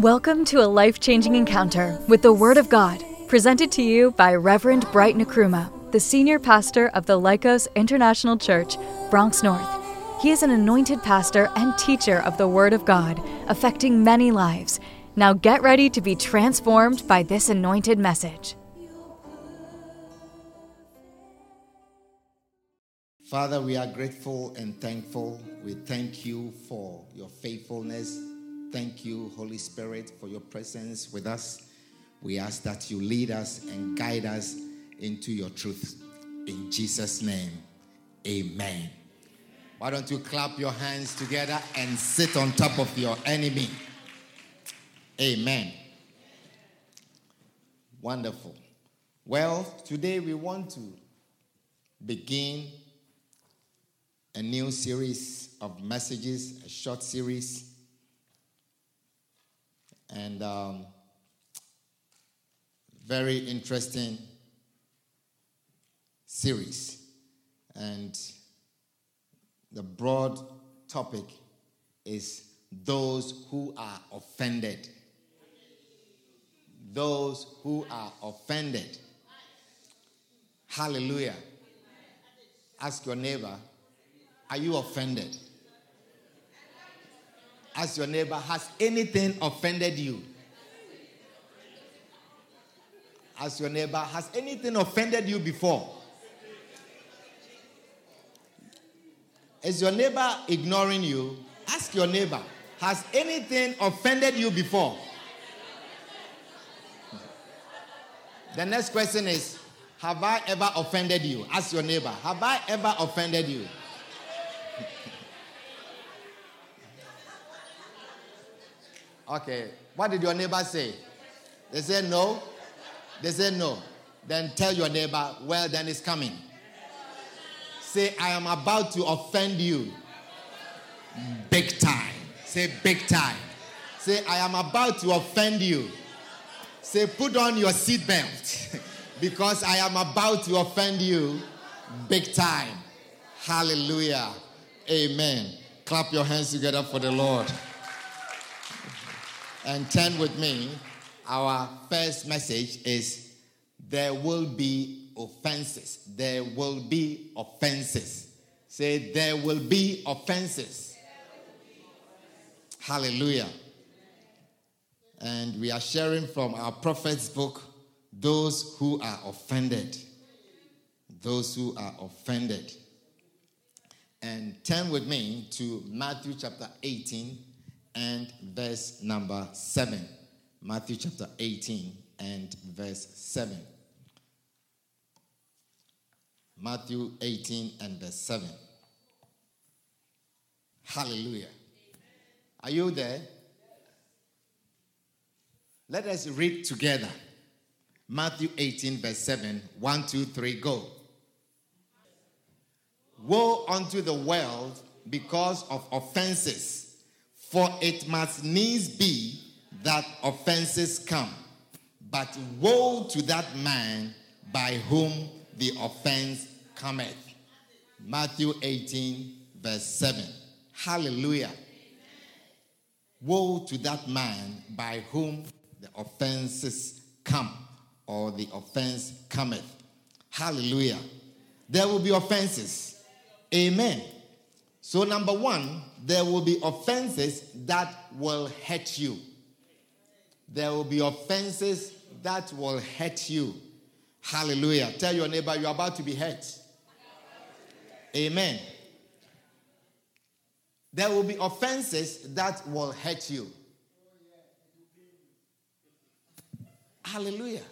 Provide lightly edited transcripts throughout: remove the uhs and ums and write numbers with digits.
Welcome to a life-changing encounter with the Word of God, presented to you by Reverend Bright Nkrumah, the senior pastor of the Lycos International Church, Bronx North. He is an anointed pastor and teacher of the Word of God, affecting many lives. Now get ready to be transformed by this anointed message. Father, we are grateful and thankful. We thank you for your faithfulness. Thank you, Holy Spirit, for your presence with us. We ask that you lead us and guide us into your truth. In Jesus' name, amen. Why don't you clap your hands together and sit on top of your enemy? Amen. Wonderful. Well, today we want to begin a new series of messages, a short series. And very interesting series. And the broad topic is those who are offended. Those who are offended. Hallelujah. Ask your neighbor, are you offended? Ask your neighbor, has anything offended you? Ask your neighbor, has anything offended you before? Is your neighbor ignoring you? Ask your neighbor, has anything offended you before? The next question is, have I ever offended you? Ask your neighbor, have I ever offended you? Okay, what did your neighbor say? They said no? They said no. Then tell your neighbor, well, then it's coming. Say, I am about to offend you. Big time. Say, big time. Say, I am about to offend you. Say, put on your seatbelt because I am about to offend you big time. Hallelujah. Amen. Clap your hands together for the Lord. And turn with me. Our first message is there will be offenses. There will be offenses. Say, there will be offenses. Hallelujah. And we are sharing from our prophet's book, Those Who Are Offended. Those Who Are Offended. And turn with me to Matthew chapter 18 and verse number 7. Matthew chapter 18 and verse 7. Matthew 18 and verse 7. Hallelujah. Are you there? Let us read together. Matthew 18 verse 7. 1, 2, 3, go. Woe unto the world because of offenses. For it must needs be that offenses come. But woe to that man by whom the offense cometh. Matthew 18, verse 7. Hallelujah. Amen. Woe to that man by whom the offenses come, or the offense cometh. Hallelujah. There will be offenses. Amen. So number one, there will be offenses that will hurt you. There will be offenses that will hurt you. Hallelujah. Tell your neighbor, you're about to be hurt. Amen. There will be offenses that will hurt you. Hallelujah.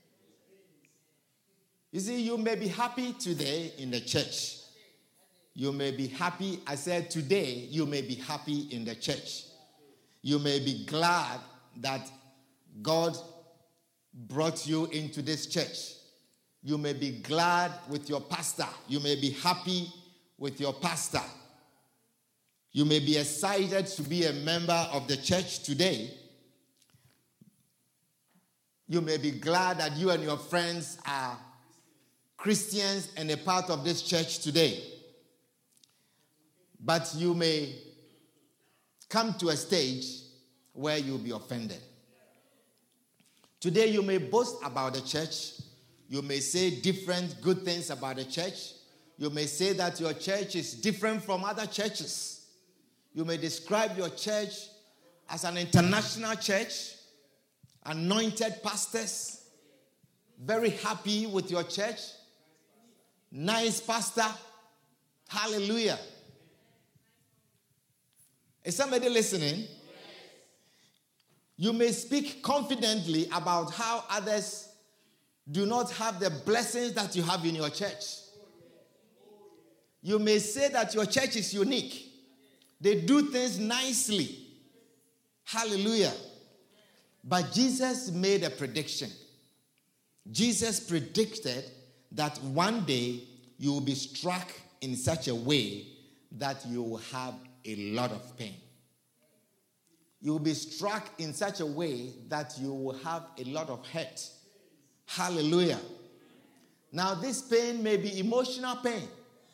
You see, you may be happy today in the church. You may be happy. I said today, you may be happy in the church. You may be glad that God brought you into this church. You may be glad with your pastor. You may be happy with your pastor. You may be excited to be a member of the church today. You may be glad that you and your friends are Christians and a part of this church today. But you may come to a stage where you'll be offended. Today you may boast about the church. You may say different good things about the church. You may say that your church is different from other churches. You may describe your church as an international church, anointed pastors, very happy with your church, nice pastor. Hallelujah. Is somebody listening? You may speak confidently about how others do not have the blessings that you have in your church. You may say that your church is unique. They do things nicely. Hallelujah. But Jesus made a prediction. Jesus predicted that one day you will be struck in such a way that you will have a lot of pain. You will be struck in such a way that you will have a lot of hurt. Hallelujah. Now, this pain may be emotional pain.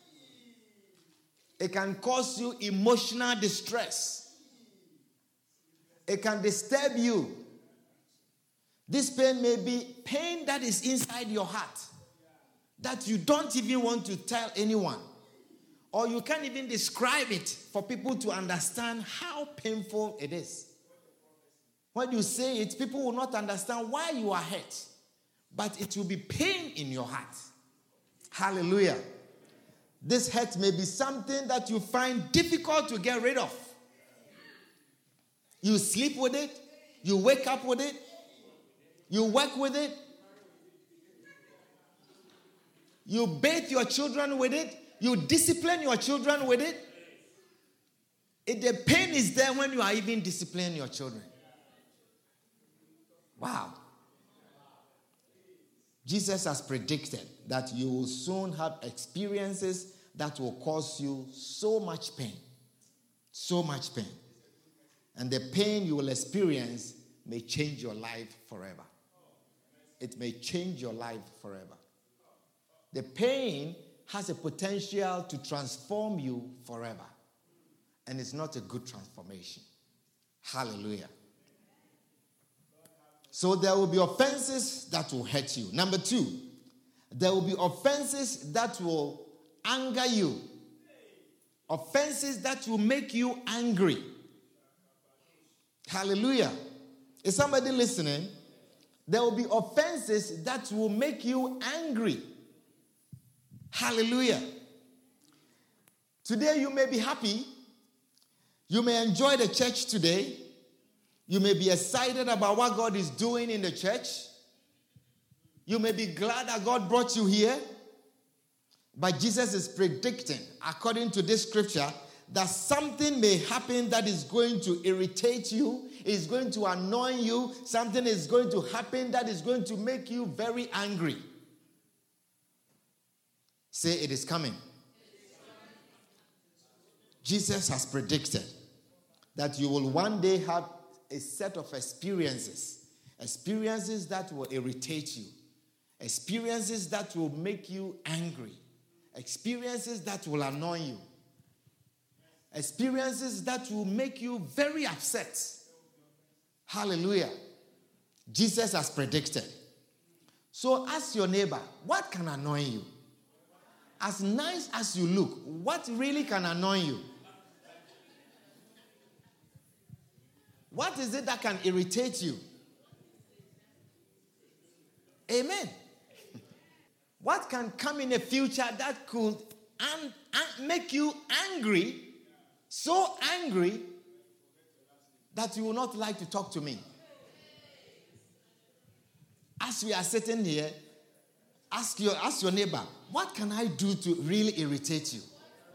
It can cause you emotional distress. It can disturb you. This pain may be pain that is inside your heart that you don't even want to tell anyone. Or you can't even describe it for people to understand how painful it is. When you say it, people will not understand why you are hurt. But it will be pain in your heart. Hallelujah. This hurt may be something that you find difficult to get rid of. You sleep with it. You wake up with it. You work with it. You bathe your children with it. You discipline your children with it. The pain is there when you are even disciplining your children. Wow. Jesus has predicted that you will soon have experiences that will cause you so much pain. So much pain. And the pain you will experience may change your life forever. It may change your life forever. The pain has a potential to transform you forever. And it's not a good transformation. Hallelujah. So there will be offenses that will hurt you. Number 2, there will be offenses that will anger you. Offenses that will make you angry. Hallelujah. Is somebody listening? There will be offenses that will make you angry. Hallelujah. Today you may be happy. You may enjoy the church today. You may be excited about what God is doing in the church. You may be glad that God brought you here. But Jesus is predicting, according to this scripture, that something may happen that is going to irritate you, is going to annoy you. Something is going to happen that is going to make you very angry. Say, it is coming. Jesus has predicted that you will one day have a set of experiences that will irritate you, experiences that will make you angry, experiences that will annoy you, experiences that will make you very upset. Hallelujah. Jesus has predicted. So ask your neighbor, what can annoy you? As nice as you look, what really can annoy you? What is it that can irritate you? Amen. What can come in the future that could make you angry, so angry that you will not like to talk to me? As we are sitting here, ask your neighbor, what can I do to really irritate you?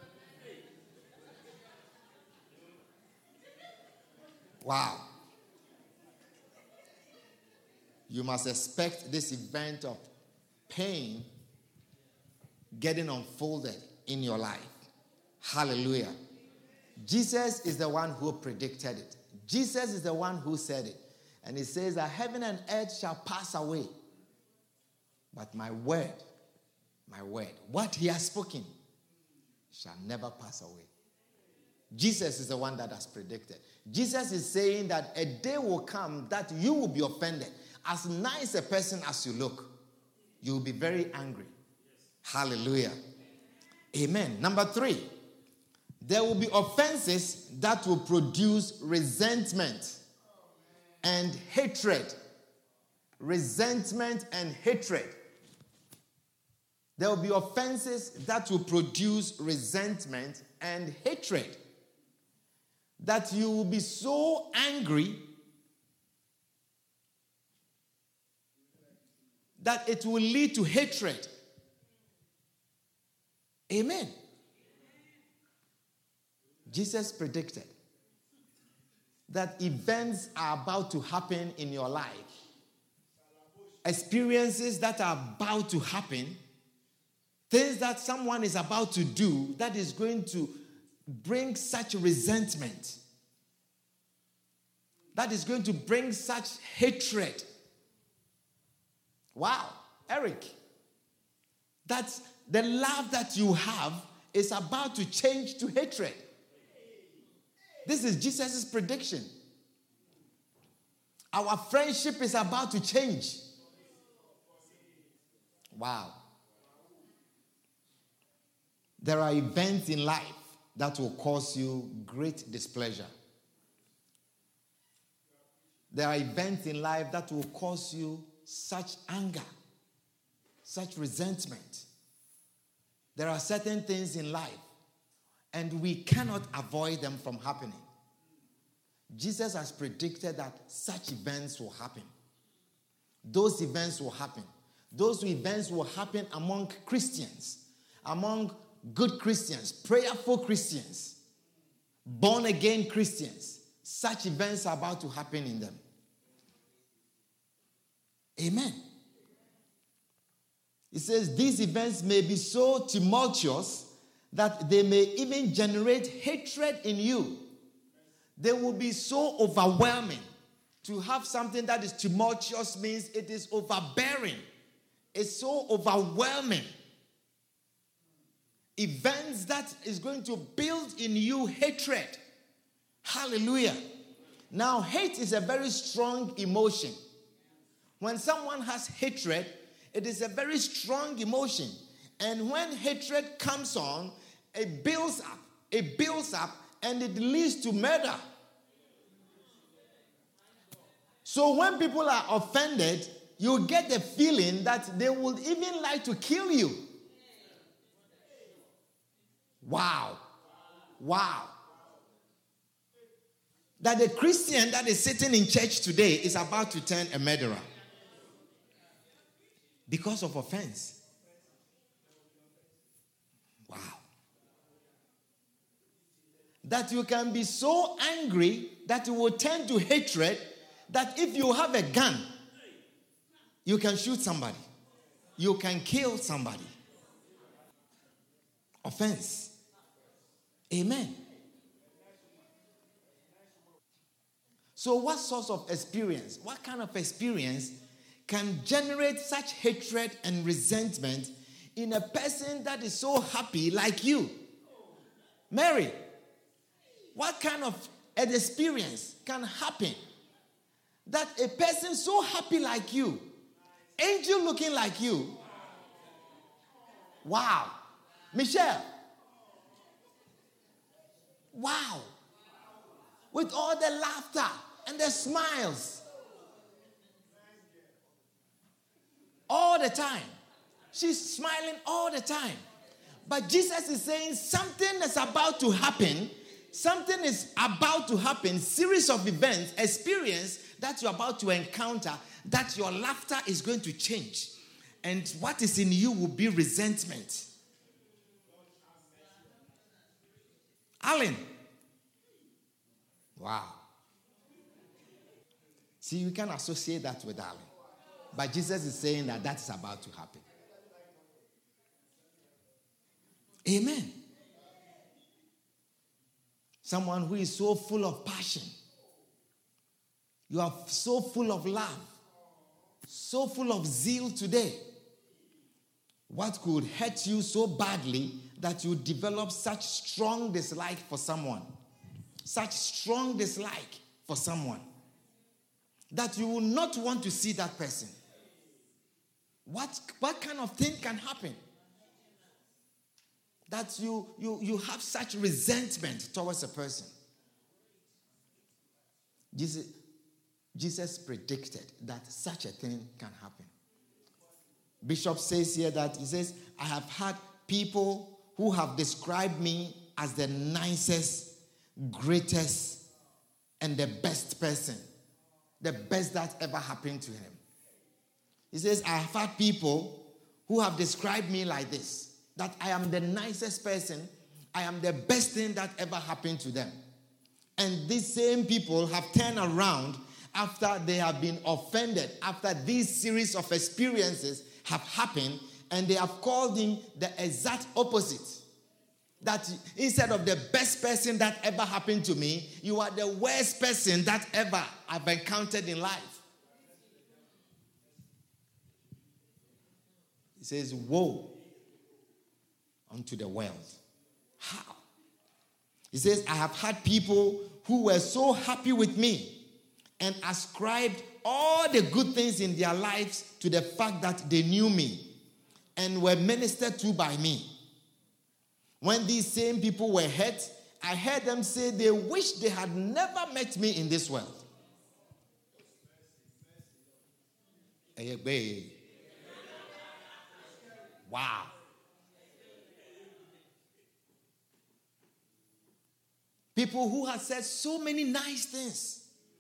Wow. You must expect this event of pain getting unfolded in your life. Hallelujah. Jesus is the one who predicted it. Jesus is the one who said it. And he says that heaven and earth shall pass away. But my word, what he has spoken shall never pass away. Jesus is the one that has predicted. Jesus is saying that a day will come that you will be offended. As nice a person as you look, you will be very angry. Hallelujah. Amen. Number 3, there will be offenses that will produce resentment and hatred. Resentment and hatred. There will be offenses that will produce resentment and hatred. That you will be so angry that it will lead to hatred. Amen. Jesus predicted that events are about to happen in your life. Experiences that are about to happen. Things that someone is about to do that is going to bring such resentment. That is going to bring such hatred. Wow, Eric. That's the love that you have is about to change to hatred. This is Jesus' prediction. Our friendship is about to change. Wow. There are events in life that will cause you great displeasure. There are events in life that will cause you such anger, such resentment. There are certain things in life, and we cannot avoid them from happening. Jesus has predicted that such events will happen. Those events will happen. Those events will happen among Christians, among good Christians, prayerful Christians, born-again Christians. Such events are about to happen in them. Amen. It says these events may be so tumultuous that they may even generate hatred in you. They will be so overwhelming. To have something that is tumultuous means it is overbearing. It's so overwhelming. Events that is going to build in you hatred. Hallelujah. Now, hate is a very strong emotion. When someone has hatred, it is a very strong emotion. And when hatred comes on, it builds up, and it leads to murder. So when people are offended, you get the feeling that they would even like to kill you. Wow. That the Christian that is sitting in church today is about to turn a murderer because of offense. Wow. That you can be so angry that you will turn to hatred, that if you have a gun, you can shoot somebody. You can kill somebody. Offense. Amen. So what sort of experience, what kind of experience can generate such hatred and resentment in a person that is so happy like you? Mary, what kind of an experience can happen that a person so happy like you, angel looking like you? Wow. Michelle. Wow. With all the laughter and the smiles. All the time. She's smiling all the time. But Jesus is saying something is about to happen. Something is about to happen. Series of events, experience that you're about to encounter, that your laughter is going to change. And what is in you will be resentment. Alan. Wow. See, you can associate that with Alan. But Jesus is saying that is about to happen. Amen. Someone who is so full of passion. You are so full of love. So full of zeal today. What could hurt you so badly that you develop such strong dislike for someone? such strong dislike for someone that you will not want to see that person. What kind of thing can happen? That you have such resentment towards a person. Jesus predicted that such a thing can happen. Bishop says here that he says, I have had people who have described me as the nicest, greatest, and the best person. The best that ever happened to him. He says, I have had people who have described me like this, that I am the nicest person, I am the best thing that ever happened to them. And these same people have turned around after they have been offended, after these series of experiences have happened, and they have called him the exact opposite. That instead of the best person that ever happened to me, you are the worst person that ever I've encountered in life. He says, woe unto the world. How? He says, I have had people who were so happy with me and ascribed all the good things in their lives to the fact that they knew me and were ministered to by me. When these same people were hurt, I heard them say they wish they had never met me in this world. Wow. People who have said so many nice things.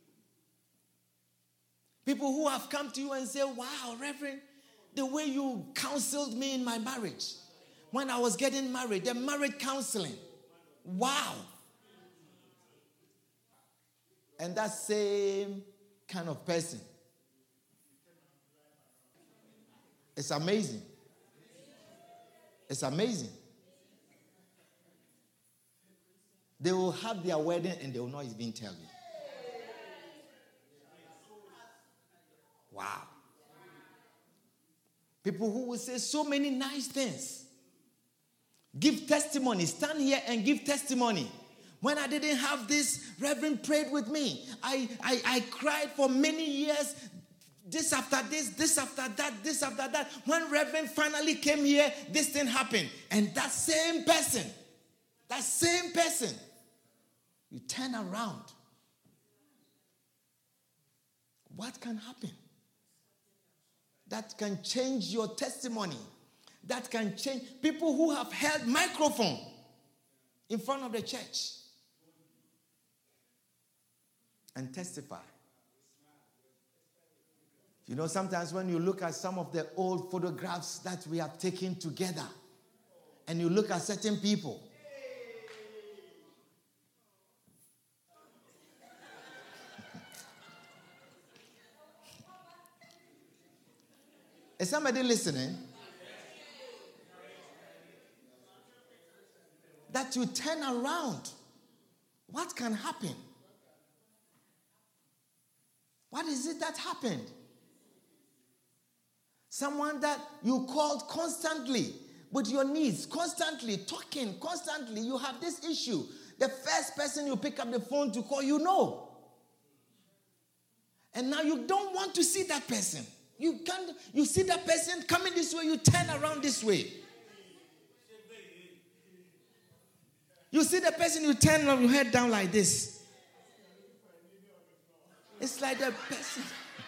People who have come to you and say, wow, Reverend, the way you counseled me in my marriage. When I was getting married, the marriage counseling. Wow. And that same kind of person. It's amazing. It's amazing. They will have their wedding and they will not even tell you. Wow. People who will say so many nice things. Give testimony. Stand here and give testimony. When I didn't have this, Reverend prayed with me. I cried for many years. This after this, this after that, this after that. When Reverend finally came here, this thing happened. And that same person, you turn around. What can happen? That can change your testimony. That can change people who have held microphone in front of the church and testify. You know, sometimes when you look at some of the old photographs that we have taken together and you look at certain people, is somebody listening? That you turn around. What can happen? What is it that happened? Someone that you called constantly with your needs, constantly talking, constantly. You have this issue. The first person you pick up the phone to call, you know. And now you don't want to see that person. You see that person coming this way, you turn around this way. You see the person, you turn your head down like this. It's like the person.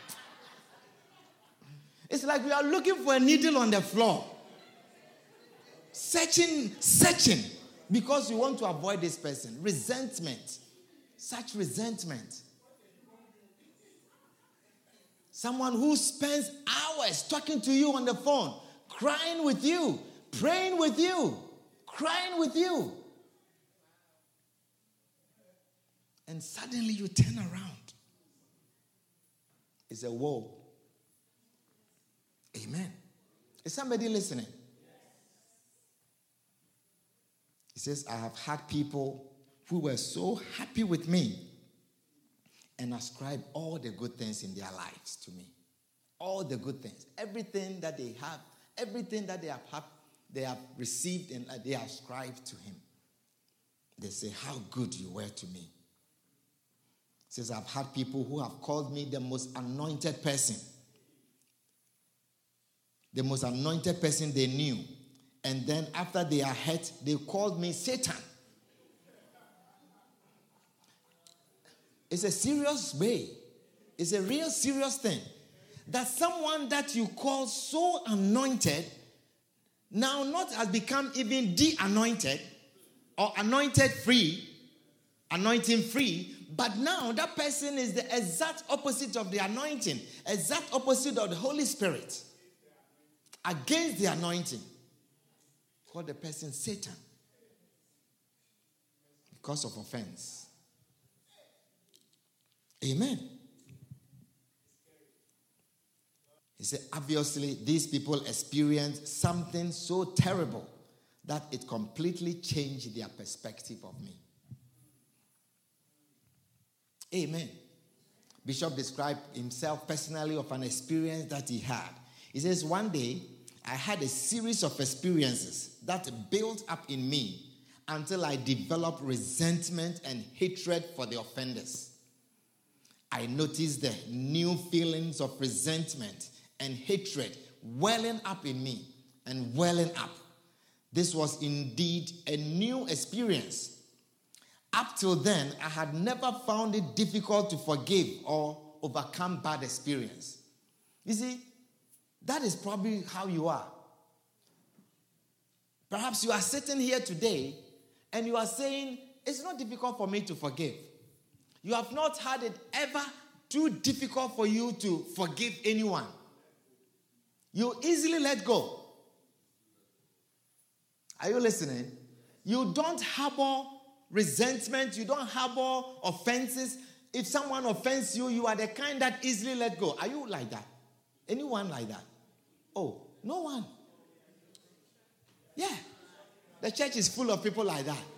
It's like we are looking for a needle on the floor. Searching, because we want to avoid this person. Resentment. Such resentment. Someone who spends hours talking to you on the phone, crying with you, praying with you, crying with you. And suddenly you turn around. It's a woe. Amen. Is somebody listening? He says, I have had people who were so happy with me and ascribe all the good things in their lives to me. All the good things. Everything that they have, everything that they have received and they ascribe to him. They say, how good you were to me. Says, I've had people who have called me the most anointed person. The most anointed person they knew. And then after they are hurt, they called me Satan. It's a serious way. It's a real serious thing. That someone that you call so anointed now not has become even de-anointed or anointing free, but now that person is the exact opposite of the anointing, exact opposite of the Holy Spirit, against the anointing. Call the person Satan because of offense. Amen. He said, obviously, these people experienced something so terrible that it completely changed their perspective of me. Amen. Bishop described himself personally of an experience that he had. He says, one day, I had a series of experiences that built up in me until I developed resentment and hatred for the offenders. I noticed the new feelings of resentment and hatred welling up in me and welling up. This was indeed a new experience. Up till then, I had never found it difficult to forgive or overcome bad experience. You see, that is probably how you are. Perhaps you are sitting here today and you are saying, it's not difficult for me to forgive. You have not had it ever too difficult for you to forgive anyone. You easily let go. Are you listening? You don't harbor resentment. You don't harbor offenses. If someone offends you, you are the kind that easily let go. Are you like that? Anyone like that? Oh, no one. Yeah. The church is full of people like that.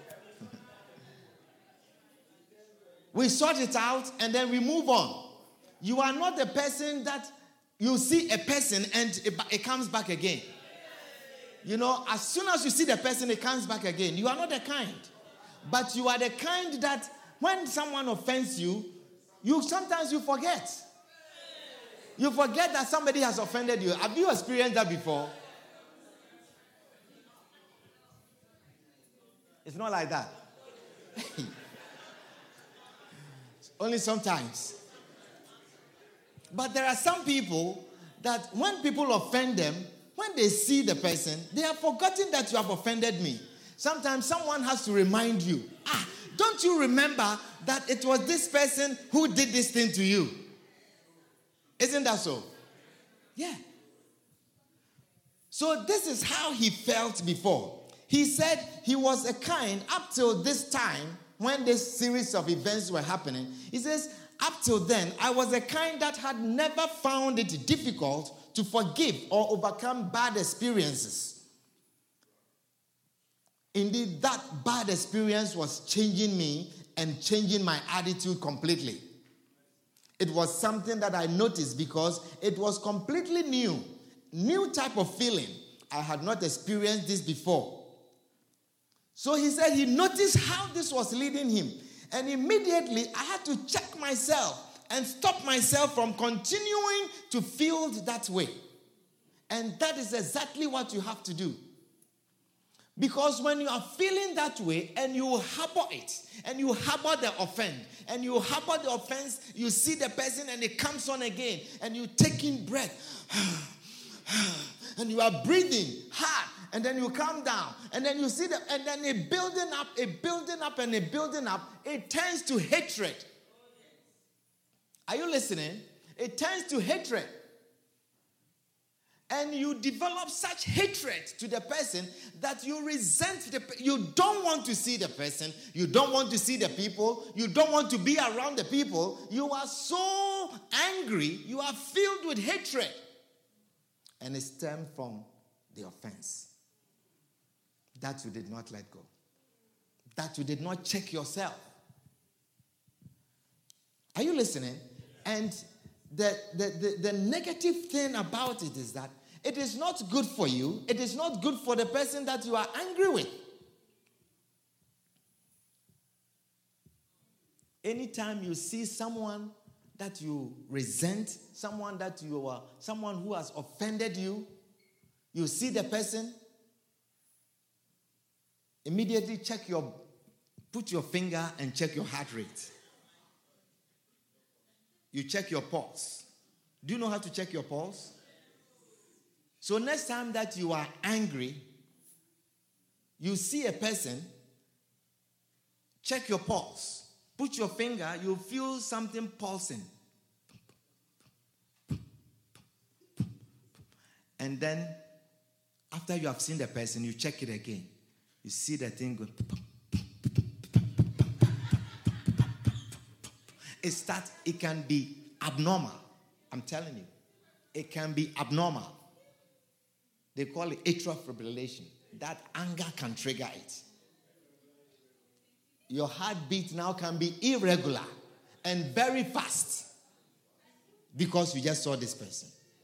We sort it out and then we move on. You are not the person that you see a person and it comes back again. You know, as soon as you see the person, it comes back again. You are not the kind. But you are the kind that when someone offends you, sometimes you forget. You forget that somebody has offended you. Have you experienced that before? It's not like that. Only sometimes. But there are some people that when people offend them, when they see the person, they have forgotten that you have offended me. Sometimes someone has to remind you, don't you remember that it was this person who did this thing to you? Isn't that so? Yeah. So this is how he felt before. He said he was a kind up till this time when this series of events were happening. He says, up till then, I was a kind that had never found it difficult to forgive or overcome bad experiences. Indeed, that bad experience was changing me and changing my attitude completely. It was something that I noticed because it was completely new type of feeling. I had not experienced this before. So he said he noticed how this was leading him. And immediately I had to check myself and stop myself from continuing to feel that way. And that is exactly what you have to do. Because when you are feeling that way and you harbor it, and you harbor the offense, and you harbor the offense, you see the person and it comes on again, and you take in breath, and you are breathing hard, and then you calm down, and then you see and then a building up, it turns to hatred. Are you listening? It turns to hatred. And you develop such hatred to the person that you resent you don't want to see the person, you don't want to see the people, you don't want to be around the people. You are so angry, you are filled with hatred. And it stemmed from the offense that you did not let go, that you did not check yourself. Are you listening? And the negative thing about it is that it is not good for you. It is not good for the person that you are angry with. anytime you see someone that you resent, someone who has offended you, you see the person, immediately put your finger and check your heart rate. You check your pulse. Do you know how to check your pulse? So next time that you are angry, you see a person, check your pulse. Put your finger, you feel something pulsing. And then, after you have seen the person, you check it again. You see the thing going. It can be abnormal. I'm telling you. It can be abnormal. They call it atrial fibrillation. That anger can trigger it. Your heartbeat now can be irregular and very fast because you just saw this person.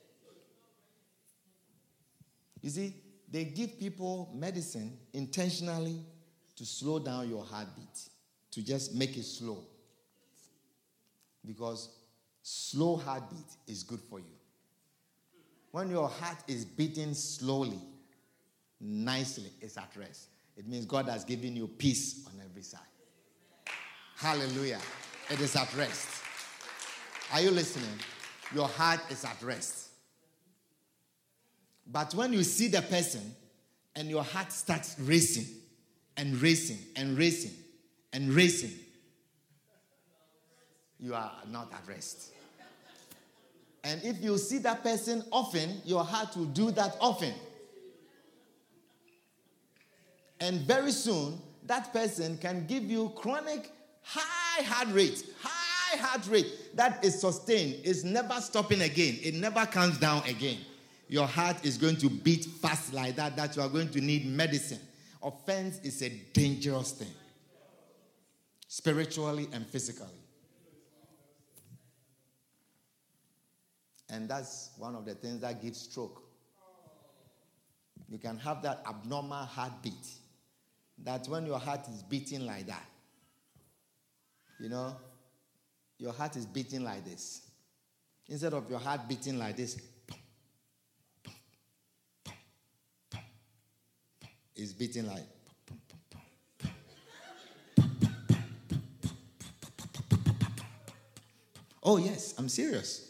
You see, they give people medicine intentionally to slow down your heartbeat, to just make it slow. Because slow heartbeat is good for you. When your heart is beating slowly, nicely, it's at rest. It means God has given you peace on every side. Hallelujah. It is at rest. Are you listening? Your heart is at rest. But when you see the person and your heart starts racing and racing and racing and racing, you are not at rest. And if you see that person often, your heart will do that often. And very soon, that person can give you chronic high heart rate that is sustained. It's never stopping again. It never comes down again. Your heart is going to beat fast like that you are going to need medicine. Offense is a dangerous thing, spiritually and physically. And that's one of the things that gives stroke. You can have that abnormal heartbeat, that when your heart is beating like that, you know, your heart is beating like this. Instead of your heart beating like this, it's beating like. Oh, yes, I'm serious.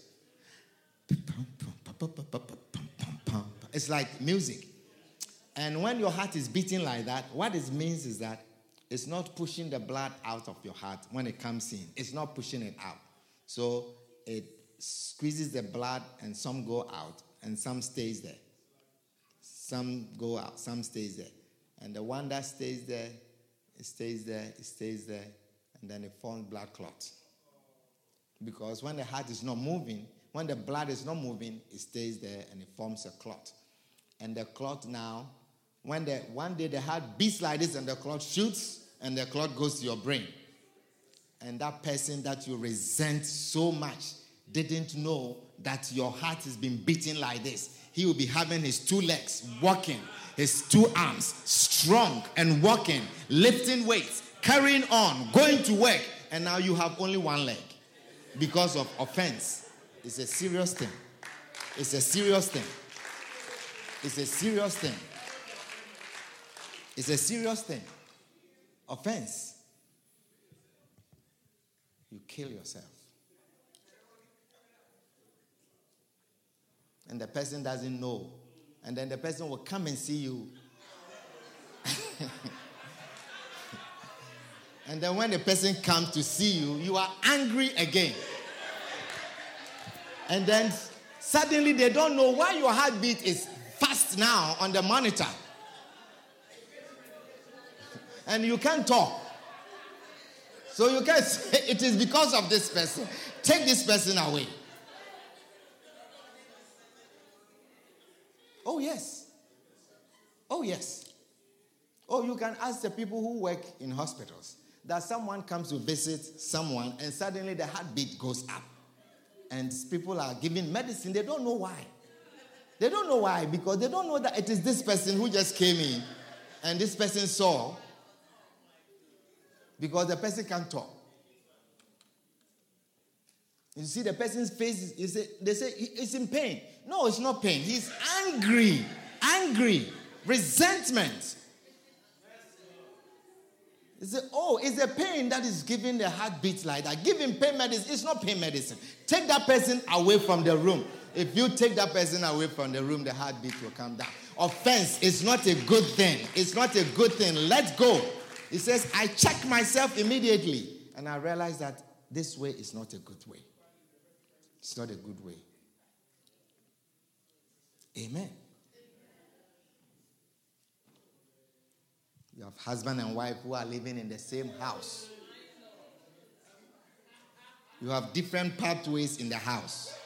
It's like music. And when your heart is beating like that, what it means is that it's not pushing the blood out of your heart when it comes in. It's not pushing it out. So it squeezes the blood and some go out and some stays there. Some go out, some stays there. And the one that stays there, it stays there, and then it forms blood clot. Because when the heart is not moving, when the blood is not moving, it stays there and it forms a clot. And the clot now, one day the heart beats like this and the clot shoots and the clot goes to your brain. And that person that you resent so much didn't know that your heart has been beating like this. He will be having his 2 legs walking, his 2 arms strong and walking, lifting weights, carrying on, going to work, and now you have only 1 leg because of offense. It's a serious thing. It's a serious thing. It's a serious thing. It's a serious thing. Offense. You kill yourself. And the person doesn't know. And then the person will come and see you. And then when the person comes to see you, you are angry again. And then suddenly they don't know why your heartbeat is fast now on the monitor. And you can't talk. So you can't say it is because of this person. Take this person away. Oh, yes. Oh, yes. Oh, you can ask the people who work in hospitals that someone comes to visit someone and suddenly the heartbeat goes up. And people are giving medicine. They don't know why. They don't know why because they don't know that it is this person who just came in and this person saw because the person can't talk. You see the person's face, they say it's in pain. No, it's not pain. He's angry. Angry. Resentment. They say, oh, it's the pain that is giving the heartbeat like that. Give him pain medicine. It's not pain medicine. Take that person away from the room. If you take that person away from the room, the heartbeat will come down. Offense is not a good thing. It's not a good thing. Let go. He says, I check myself immediately. And I realize that this way is not a good way. It's not a good way. Amen. You have husband and wife who are living in the same house. You have different pathways in the house.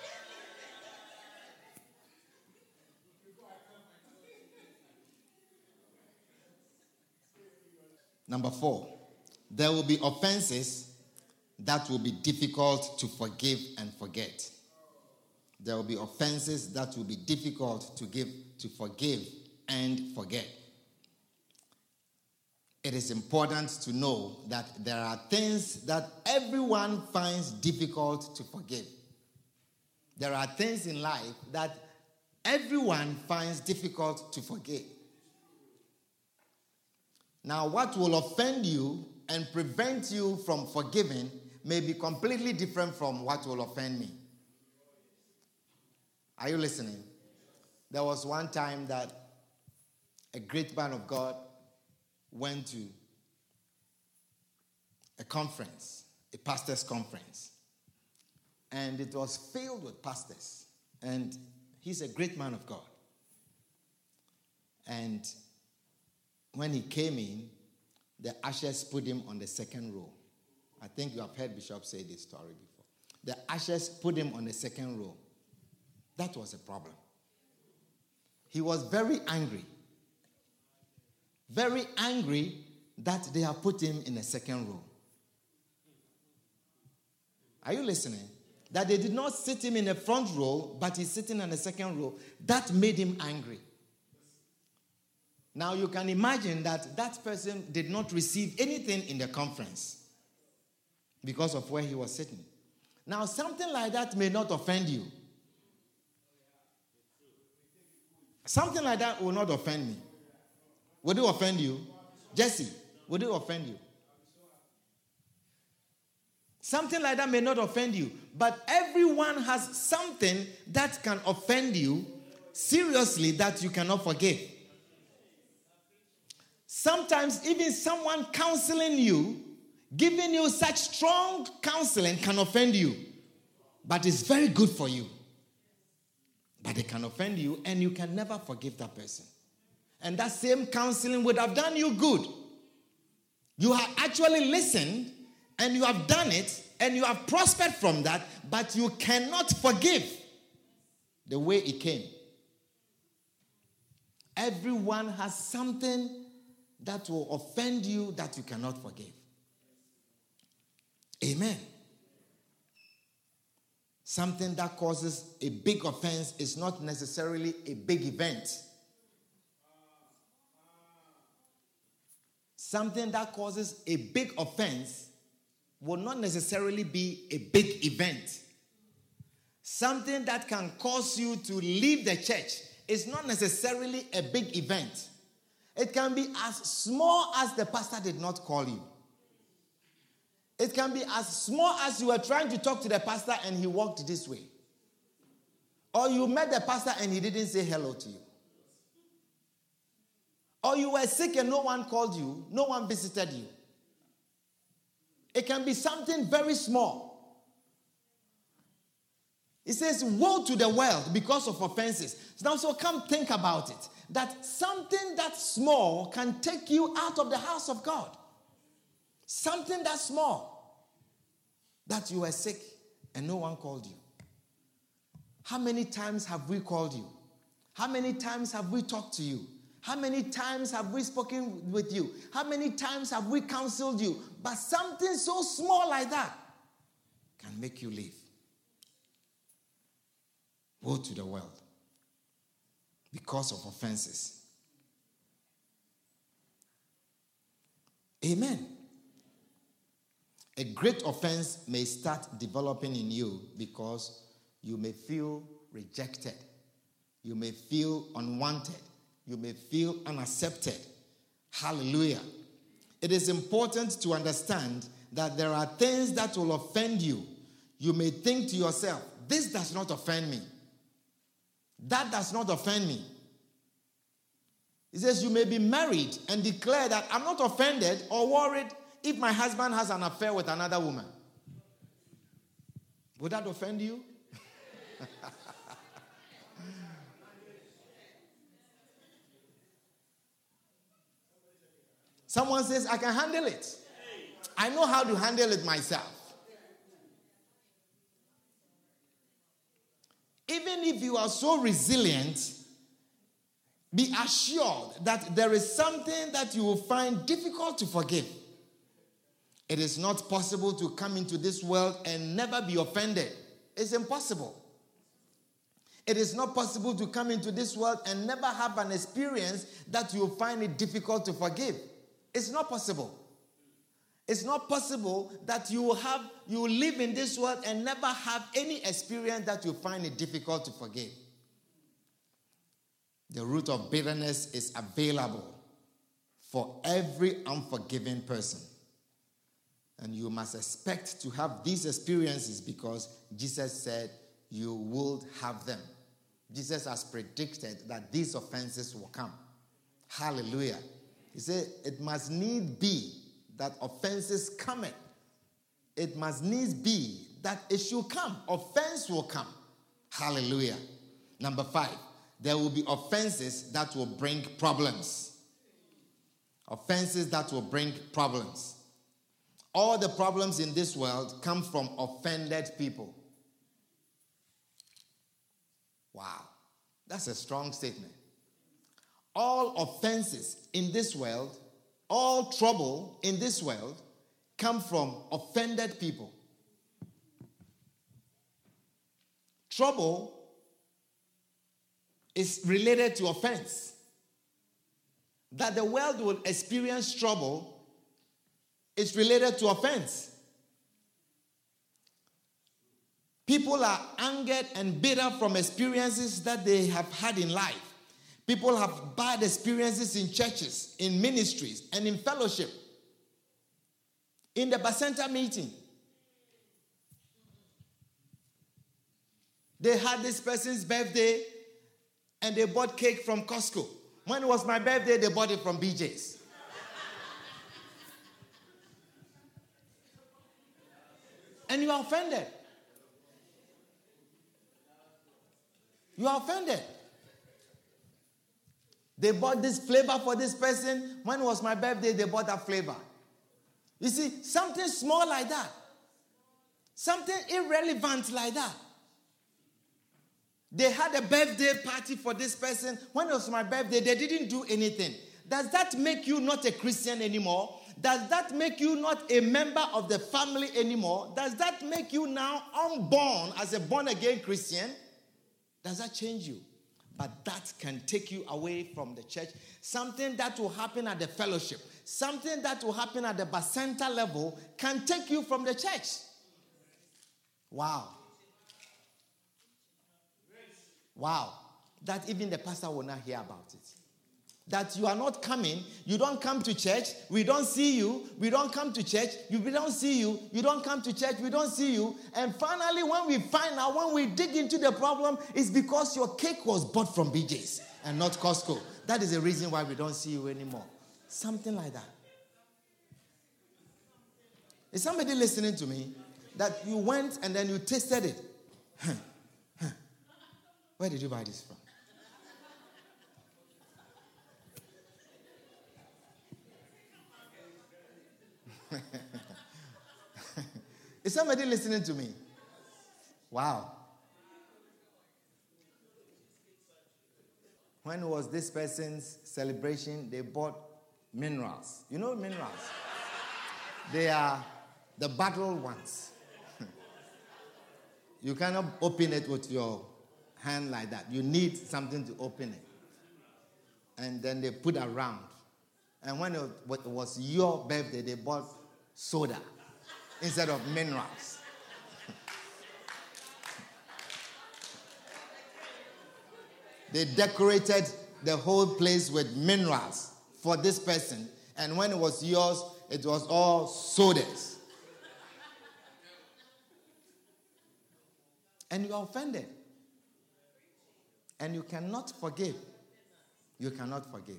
Number 4, there will be offenses that will be difficult to forgive and forget. There will be offenses that will be difficult to forgive and forget. It is important to know that there are things that everyone finds difficult to forgive. There are things in life that everyone finds difficult to forgive. Now, what will offend you and prevent you from forgiving may be completely different from what will offend me. Are you listening? There was one time that a great man of God went to a conference, a pastor's conference. And it was filled with pastors. And he's a great man of God. And when he came in, the ushers put him on the second row. I think you have heard Bishop say this story before. The ushers put him on the second row. That was a problem. He was very angry. Very angry that they have put him in the second row. Are you listening? That they did not sit him in the front row, but he's sitting in the second row. That made him angry. Now you can imagine that that person did not receive anything in the conference because of where he was sitting. Now something like that may not offend you. Something like that will not offend me. Would it offend you? Jesse, would it offend you? Something like that may not offend you, but everyone has something that can offend you seriously that you cannot forgive. Sometimes even someone counseling you, giving you such strong counseling can offend you, but it's very good for you. But it can offend you and you can never forgive that person. And that same counseling would have done you good. You have actually listened and you have done it and you have prospered from that, but you cannot forgive the way it came. Everyone has something that will offend you that you cannot forgive. Amen. Something that causes a big offense is not necessarily a big event. Something that causes a big offense will not necessarily be a big event. Something that can cause you to leave the church is not necessarily a big event. It can be as small as the pastor did not call you. It can be as small as you were trying to talk to the pastor and he walked this way. Or you met the pastor and he didn't say hello to you. Or you were sick and no one called you, no one visited you. It can be something very small. It says, woe to the world because of offenses. Now, so come think about it. That something that small can take you out of the house of God. Something that small. That you were sick and no one called you. How many times have we called you? How many times have we talked to you? How many times have we spoken with you? How many times have we counseled you? But something so small like that can make you leave. Woe to the world because of offenses. Amen. A great offense may start developing in you because you may feel rejected. You may feel unwanted. You may feel unaccepted. Hallelujah. It is important to understand that there are things that will offend you. You may think to yourself, this does not offend me. That does not offend me. He says you may be married and declare that I'm not offended or worried if my husband has an affair with another woman. Would that offend you? Someone says, I can handle it. I know how to handle it myself. Even if you are so resilient, be assured that there is something that you will find difficult to forgive. It is not possible to come into this world and never be offended. It's impossible. It is not possible to come into this world and never have an experience that you will find it difficult to forgive. It's not possible. It's not possible that you will live in this world and never have any experience that you find it difficult to forgive. The root of bitterness is available for every unforgiving person. And you must expect to have these experiences because Jesus said you will have them. Jesus has predicted that these offenses will come. Hallelujah. He said it must need be that offenses cometh. It must needs be that it should come. Offense will come. Hallelujah. Number 5, there will be offenses that will bring problems. Offenses that will bring problems. All the problems in this world come from offended people. Wow. That's a strong statement. All offenses in this world, all trouble in this world come from offended people. Trouble is related to offense. That the world will experience trouble is related to offense. People are angered and bitter from experiences that they have had in life. People have bad experiences in churches, in ministries, and in fellowship. In the Bacenta meeting, they had this person's birthday and they bought cake from Costco. When it was my birthday, they bought it from BJ's. And you are offended. You are offended. They bought this flavor for this person. When it was my birthday, they bought that flavor. You see, something small like that. Something irrelevant like that. They had a birthday party for this person. When it was my birthday, they didn't do anything. Does that make you not a Christian anymore? Does that make you not a member of the family anymore? Does that make you now unborn as a born-again Christian? Does that change you? But that can take you away from the church. Something that will happen at the fellowship, something that will happen at the Bacenta level can take you from the church. Wow. Wow. That even the pastor will not hear about it. That you are not coming, you don't come to church, we don't see you, we don't come to church, we don't see you, you don't come to church, we don't see you. And finally, when we find out, when we dig into the problem, it's because your cake was bought from BJ's and not Costco. That is the reason why we don't see you anymore. Something like that. Is somebody listening to me? That you went and then you tasted it. Where did you buy this from? Is somebody listening to me? Wow. When was this person's celebration? They bought minerals. You know minerals? They are the bottled ones. You cannot open it with your hand like that. You need something to open it. And then they put around. And when it was your birthday, they bought soda. instead of minerals. They decorated the whole place with minerals for this person. And when it was yours, it was all sodas. And you are offended. And you cannot forgive. You cannot forgive.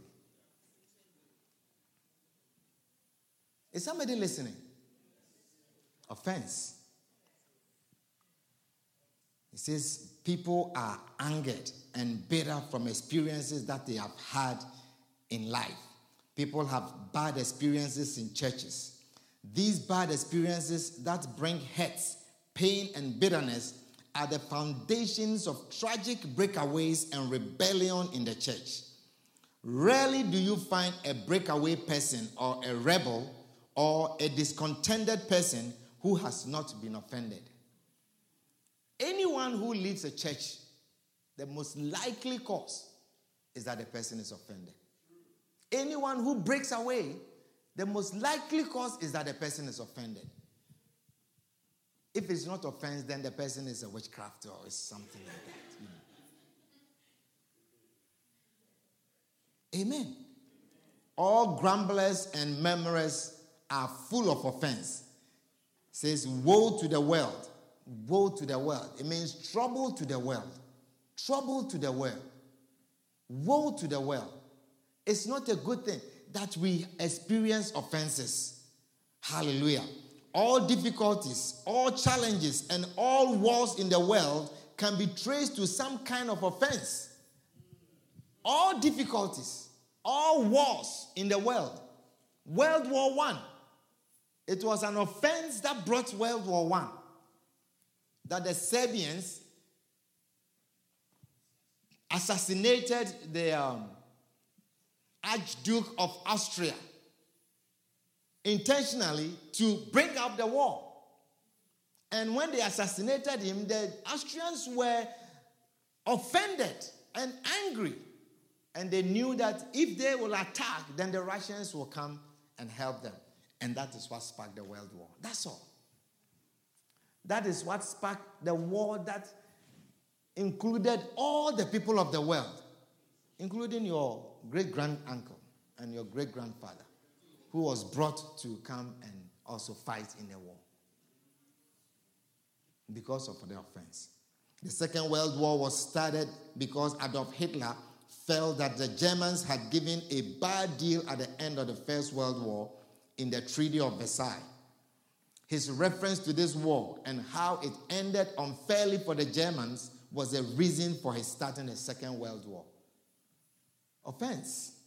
Is somebody listening? Offense. It says people are angered and bitter from experiences that they have had in life. People have bad experiences in churches. These bad experiences that bring hurts, pain, and bitterness are the foundations of tragic breakaways and rebellion in the church. Rarely do you find a breakaway person or a rebel or a discontented person who has not been offended. Anyone who leads a church, the most likely cause is that the person is offended. Anyone who breaks away, the most likely cause is that the person is offended. If it's not offense, then the person is a witchcrafter or something like that. Amen. All grumblers and murmurers are full of offense. It says, woe to the world. Woe to the world. It means trouble to the world. Trouble to the world. Woe to the world. It's not a good thing that we experience offenses. Hallelujah. All difficulties, all challenges, and all wars in the world can be traced to some kind of offense. All difficulties, all wars in the world. World War I. It was an offense that brought World War I. That the Serbians assassinated the Archduke of Austria intentionally to bring up the war. And when they assassinated him, the Austrians were offended and angry. And they knew that if they will attack, then the Russians will come and help them. And that is what sparked the World War. That's all. That is what sparked the war that included all the people of the world, including your great-grand-uncle and your great-grandfather, who was brought to come and also fight in the war because of the offense. The Second World War was started because Adolf Hitler felt that the Germans had given a bad deal at the end of the First World War in the Treaty of Versailles. His reference to this war and how it ended unfairly for the Germans was a reason for his starting the Second World War. Offense.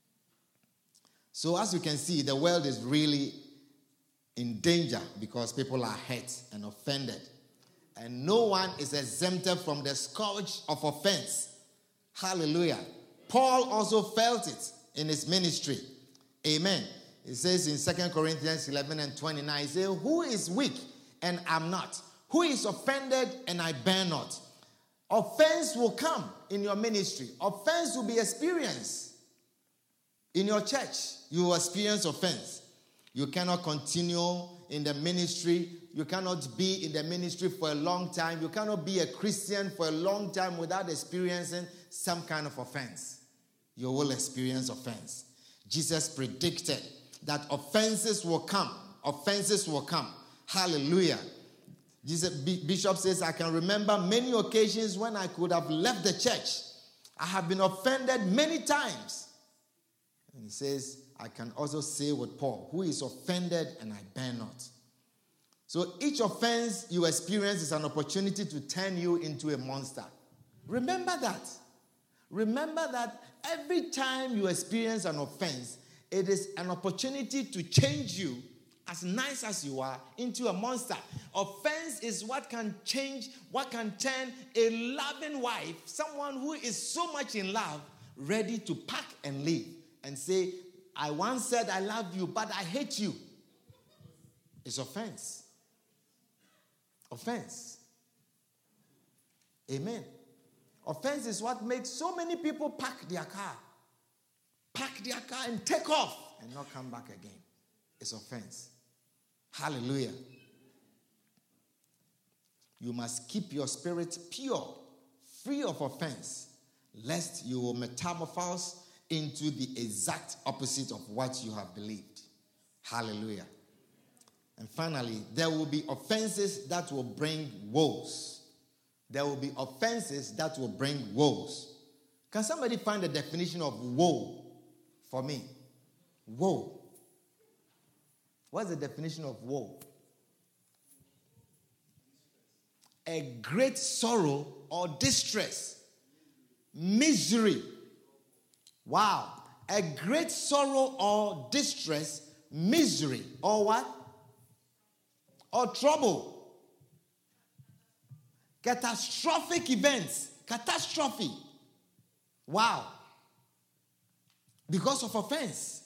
So as you can see, the world is really in danger because people are hurt and offended. And no one is exempted from the scourge of offense. Hallelujah. Paul also felt it in his ministry. Amen. It says in 2 Corinthians 11 and 29, it says, who is weak and I'm not? Who is offended and I bear not? Offense will come in your ministry. Offense will be experienced. In your church, you will experience offense. You cannot continue in the ministry. You cannot be in the ministry for a long time. You cannot be a Christian for a long time without experiencing some kind of offense. You will experience offense. Jesus predicted that offenses will come. Offenses will come. Hallelujah. Bishop says, I can remember many occasions when I could have left the church. I have been offended many times. And he says, I can also say with Paul, who is offended and I bear not. So each offense you experience is an opportunity to turn you into a monster. Remember that. Remember that every time you experience an offense, it is an opportunity to change you, as nice as you are, into a monster. Offense is what can change, what can turn a loving wife, someone who is so much in love, ready to pack and leave and say, I once said I love you, but I hate you. It's offense. Offense. Amen. Offense is what makes so many people pack their car and take off and not come back again. It's offense. Hallelujah. You must keep your spirit pure, free of offense, lest you will metamorphose into the exact opposite of what you have believed. Hallelujah. And finally, there will be offenses that will bring woes. There will be offenses that will bring woes. Can somebody find the definition of woe for me? Woe. What's the definition of woe? A great sorrow or distress. Misery. Wow. A great sorrow or distress, misery, or what? Or trouble. Catastrophic events. Catastrophe. Wow. Because of offense.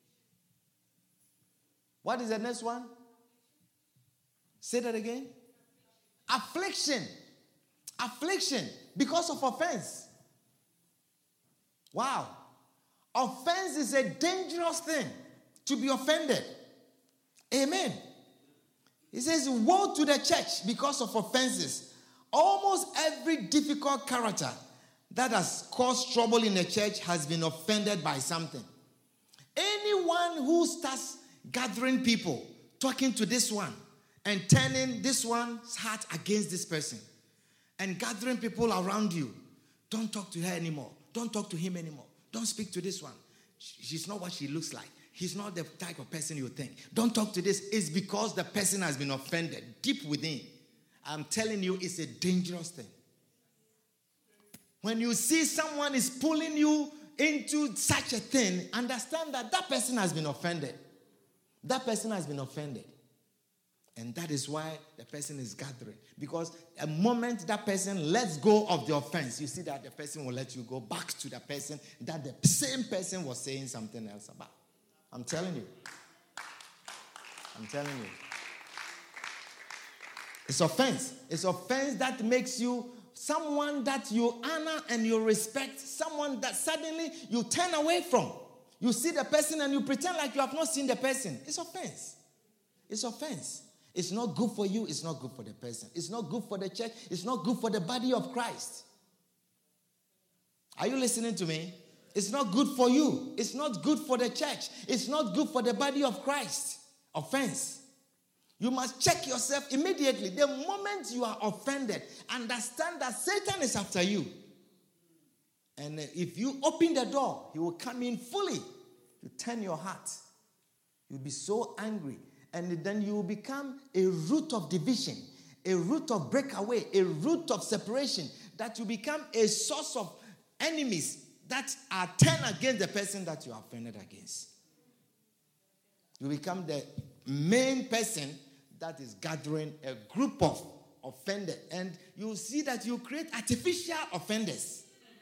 What is the next one? Say that again. Affliction. Affliction. Because of offense. Wow. Offense is a dangerous thing to be offended. Amen. He says, woe to the church because of offenses. Almost every difficult character that has caused trouble in the church has been offended by something. Anyone who starts gathering people, talking to this one, and turning this one's heart against this person, and gathering people around you, don't talk to her anymore. Don't talk to him anymore. Don't speak to this one. She's not what she looks like. He's not the type of person you think. Don't talk to this. It's because the person has been offended deep within. I'm telling you, it's a dangerous thing. When you see someone is pulling you into such a thing, understand that that person has been offended. That person has been offended. And that is why the person is gathering. Because the moment that person lets go of the offense, you see that the person will let you go back to the person that the same person was saying something else about. I'm telling you. I'm telling you. It's offense. It's offense that makes you someone that you honor and you respect, someone that suddenly you turn away from. You see the person and you pretend like you have not seen the person. It's offense. It's offense. It's not good for you. It's not good for the person. It's not good for the church. It's not good for the body of Christ. Are you listening to me? It's not good for you. It's not good for the church. It's not good for the body of Christ. Offense. You must check yourself immediately. The moment you are offended, understand that Satan is after you. And if you open the door, he will come in fully to turn your heart. You'll be so angry. And then you will become a root of division, a root of breakaway, a root of separation, that you become a source of enemies that are turned against the person that you are offended against. You become the main person that is gathering a group of offended. And you see that you create artificial offenders.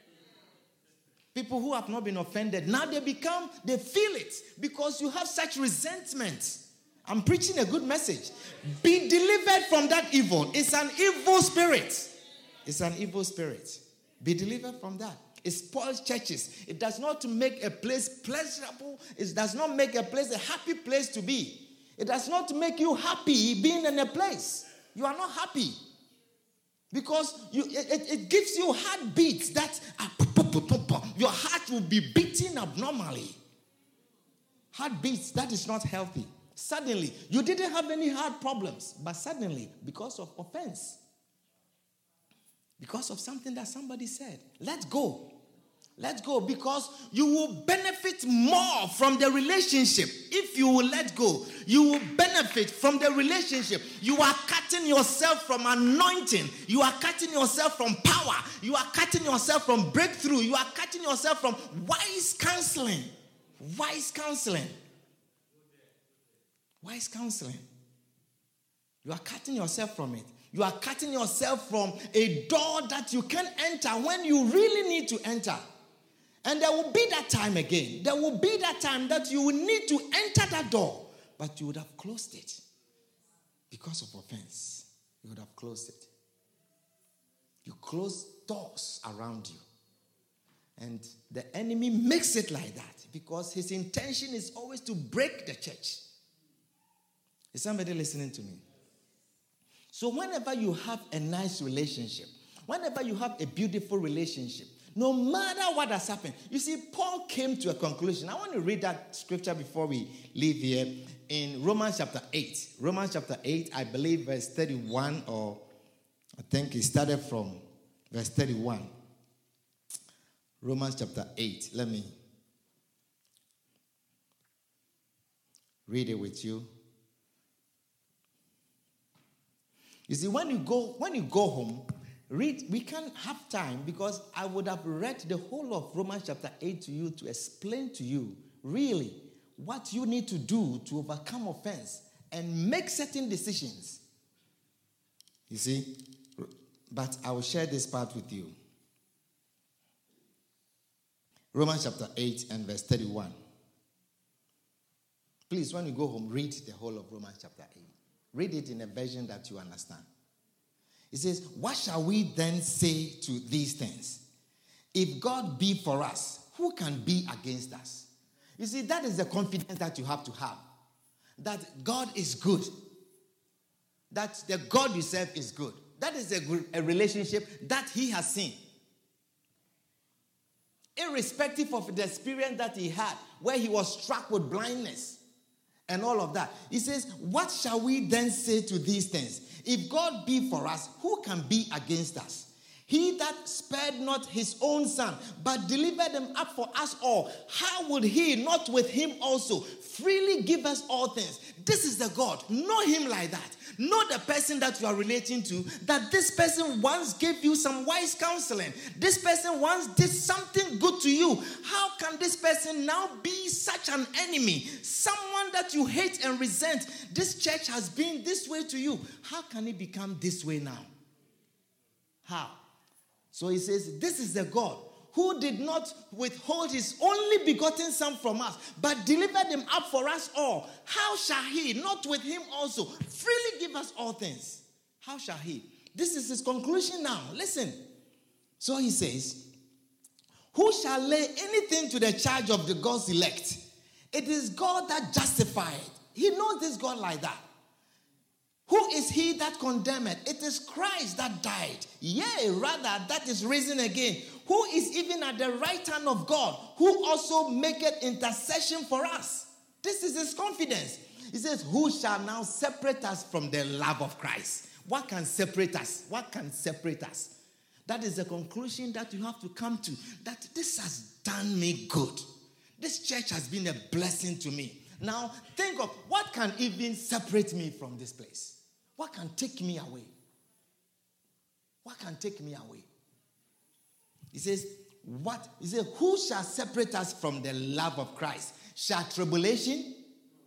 People who have not been offended, now they feel it because you have such resentment. I'm preaching a good message. Be delivered from that evil. It's an evil spirit. It's an evil spirit. Be delivered from that. It spoils churches. It does not make a place pleasurable. It does not make a place a happy place to be. It does not make you happy being in a place. You are not happy. Because it gives you heartbeats that your heart will be beating abnormally. Heartbeats that is not healthy. Suddenly, you didn't have any heart problems, but suddenly, because of offense, because of something that somebody said, let go. Let go, because you will benefit more from the relationship. If you will let go, you will benefit from the relationship. You are cutting yourself from anointing. You are cutting yourself from power. You are cutting yourself from breakthrough. You are cutting yourself from wise counseling. Wise counseling. Wise counseling. You are cutting yourself from it. You are cutting yourself from a door that you can enter when you really need to enter. And there will be that time again. There will be that time that you will need to enter that door. But you would have closed it. Because of offense. You would have closed it. You close doors around you. And the enemy makes it like that. Because his intention is always to break the church. Is somebody listening to me? So whenever you have a nice relationship, whenever you have a beautiful relationship, no matter what has happened, you see, Paul came to a conclusion. I want to read that scripture before we leave here in Romans chapter 8. Romans chapter 8, I believe verse 31, or I think it started from verse 31. Romans chapter 8. Let me read it with you. You see, when you go home, read. We can't have time because I would have read the whole of Romans chapter 8 to you to explain to you really what you need to do to overcome offense and make certain decisions. You see, but I will share this part with you. Romans chapter 8 and verse 31. Please, when you go home, read the whole of Romans chapter 8. Read it in a version that you understand. It says, what shall we then say to these things? If God be for us, who can be against us? You see, that is the confidence that you have to have. That God is good. That the God you serve is good. That is a relationship that he has seen. Irrespective of the experience that he had, where he was struck with blindness and all of that. He says, what shall we then say to these things? If God be for us, who can be against us? He that spared not his own son, but delivered him up for us all, how would he not with him also freely give us all things? This is the God. Know him like that. Know the person that you are relating to, that this person once gave you some wise counseling. This person once did something good to you. How can this person now be such an enemy? Someone that you hate and resent. This church has been this way to you. How can it become this way now? How? So he says, this is the God who did not withhold his only begotten son from us, but delivered him up for us all. How shall he not with him also freely give us all things? How shall he? This is his conclusion now. Listen. So he says, who shall lay anything to the charge of the God's elect? It is God that justified. He knows this God like that. Who is he that condemneth? It is Christ that died. Yea, rather, that is risen again. Who is even at the right hand of God, who also maketh intercession for us. This is his confidence. He says, who shall now separate us from the love of Christ? What can separate us? What can separate us? That is the conclusion that you have to come to. That this has done me good. This church has been a blessing to me. Now, think of what can even separate me from this place. What can take me away? What can take me away? He says, what? He says, who shall separate us from the love of Christ? Shall tribulation,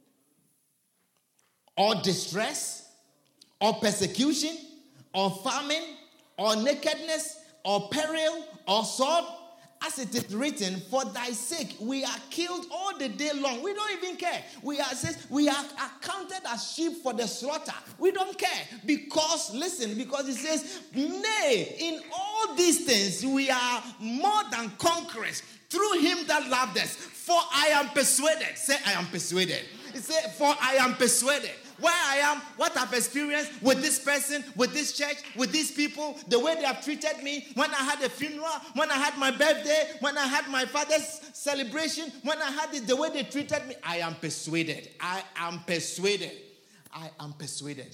or distress, or persecution, or famine, or nakedness, or peril, or sword? As it is written, for thy sake we are killed all the day long. We don't even care. We are accounted as sheep for the slaughter. We don't care because it says, nay, in all these things we are more than conquerors through him that loved us. For I am persuaded. Say, I am persuaded. He said, for I am persuaded. Where I am, what I've experienced with this person, with this church, with these people, the way they have treated me, when I had a funeral, when I had my birthday, when I had my father's celebration, when I had it, the way they treated me, I am persuaded. I am persuaded. I am persuaded.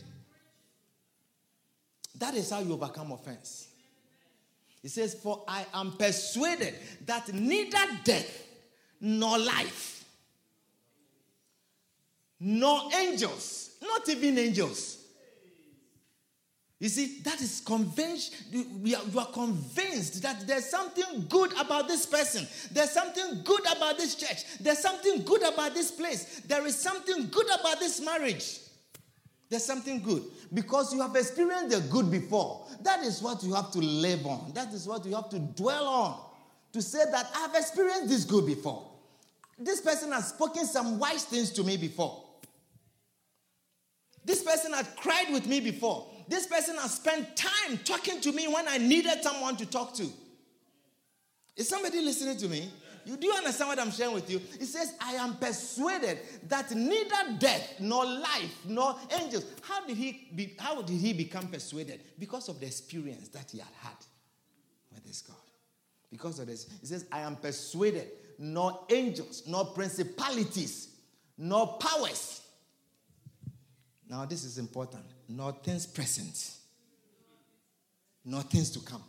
That is how you overcome offense. He says, for I am persuaded that neither death nor life, nor angels, not even angels. You see, that is convinced. You are convinced that there's something good about this person. There's something good about this church. There's something good about this place. There is something good about this marriage. There's something good. Because you have experienced the good before. That is what you have to live on. That is what you have to dwell on. To say that I've experienced this good before. This person has spoken some wise things to me before. This person has cried with me before. This person has spent time talking to me when I needed someone to talk to. Is somebody listening to me? Do you understand what I'm sharing with you? It says, I am persuaded that neither death, nor life, nor angels. How did he become persuaded? Because of the experience that he had with this God. Because of this, it says, I am persuaded, nor angels, nor principalities, nor powers. Now this is important. Nor things present, nor things to come.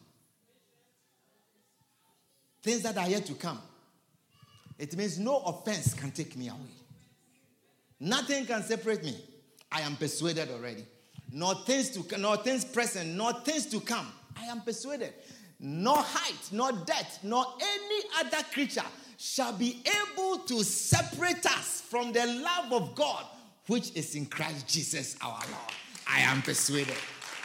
Things that are yet to come. It means no offense can take me away. Nothing can separate me. I am persuaded already. Nor things present, nor things to come. I am persuaded. Nor height, nor depth, nor any other creature shall be able to separate us from the love of God, which is in Christ Jesus our Lord. I am persuaded.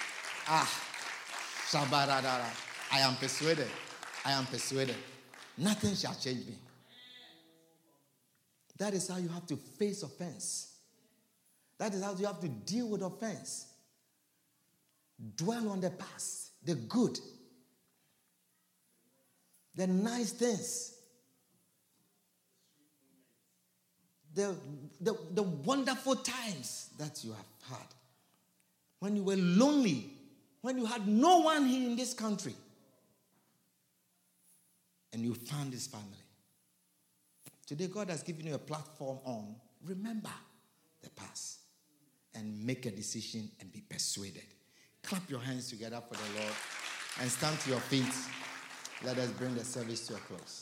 Shabaradara. I am persuaded. I am persuaded. Nothing shall change me. That is how you have to face offense. That is how you have to deal with offense. Dwell on the past, the good, the nice things, the wonderful times that you have had. When you were lonely, when you had no one here in this country, and you found this family. Today, God has given you a platform on. Remember the past and make a decision and be persuaded. Clap your hands together for the Lord and stand to your feet. Let us bring the service to a close.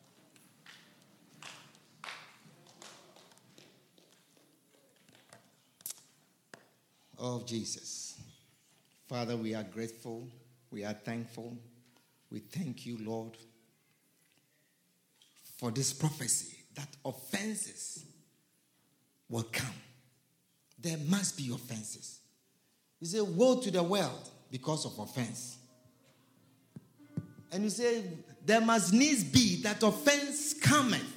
Oh, Jesus. Father, we are grateful. We are thankful. We thank you, Lord, for this prophecy that offenses will come. There must be offenses. You say, woe to the world because of offense. And you say, there must needs be that offense cometh.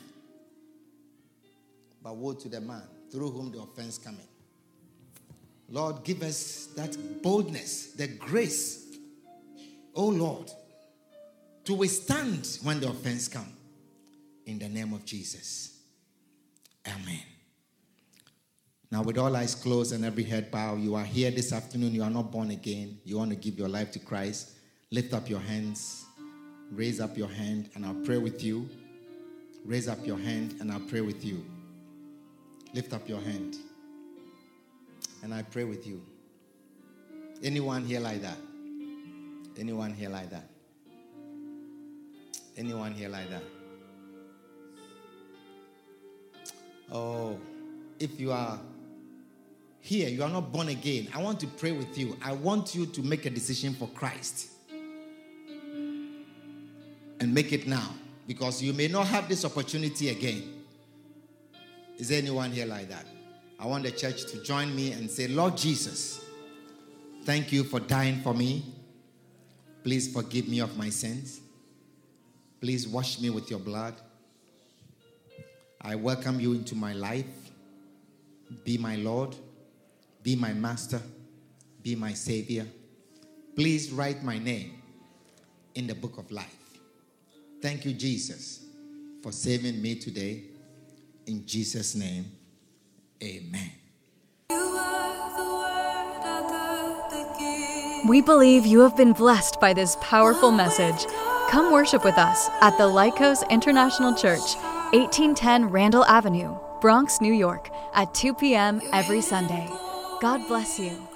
But woe to the man through whom the offense cometh. Lord, give us that boldness, the grace, oh Lord, to withstand when the offense comes. In the name of Jesus. Amen. Now, with all eyes closed and every head bowed, you are here this afternoon. You are not born again. You want to give your life to Christ. Lift up your hands. Raise up your hand and I'll pray with you. Raise up your hand and I'll pray with you. Lift up your hand and I pray with you. Anyone here like that? Anyone here like that? Anyone here like that? Oh, if you are here, you are not born again, I want to pray with you. I want you to make a decision for Christ. And make it now. Because you may not have this opportunity again. Is there anyone here like that? I want the church to join me and say, Lord Jesus, thank you for dying for me. Please forgive me of my sins. Please wash me with your blood. I welcome you into my life. Be my Lord. Be my Master. Be my Savior. Please write my name in the book of life. Thank you, Jesus, for saving me today. In Jesus' name, amen. We believe you have been blessed by this powerful message. Come worship with us at the Lycos International Church, 1810 Randall Avenue, Bronx, New York, at 2 p.m. every Sunday. God bless you.